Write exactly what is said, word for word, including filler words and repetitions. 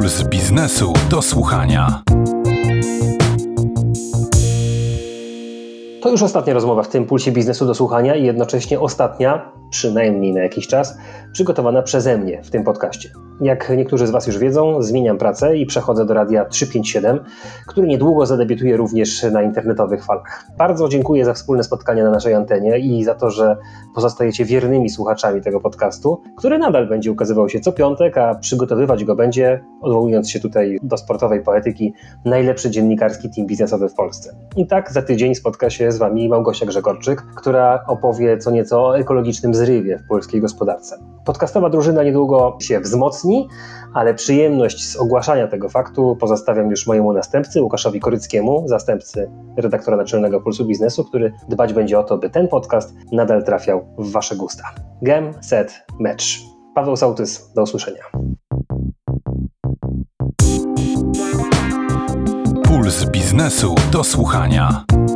Puls biznesu do słuchania. To już ostatnia rozmowa w tym Pulsie Biznesu do słuchania i jednocześnie ostatnia, przynajmniej na jakiś czas, przygotowana przeze mnie w tym podcaście. Jak niektórzy z Was już wiedzą, zmieniam pracę i przechodzę do Radia trzysta pięćdziesiąt siedem, który niedługo zadebiutuje również na internetowych falach. Bardzo dziękuję za wspólne spotkania na naszej antenie i za to, że pozostajecie wiernymi słuchaczami tego podcastu, który nadal będzie ukazywał się co piątek, a przygotowywać go będzie, odwołując się tutaj do sportowej poetyki, najlepszy dziennikarski team biznesowy w Polsce. I tak za tydzień spotka się z Wami Małgosia Grzegorczyk, która opowie co nieco o ekologicznym zrywie w polskiej gospodarce. Podcastowa drużyna niedługo się wzmocni, ale przyjemność z ogłaszania tego faktu pozostawiam już mojemu następcy, Łukaszowi Koryckiemu, zastępcy redaktora naczelnego Pulsu Biznesu, który dbać będzie o to, by ten podcast nadal trafiał w Wasze gusta. Gem, set, match. Paweł Sołtys, do usłyszenia. Puls biznesu do słuchania.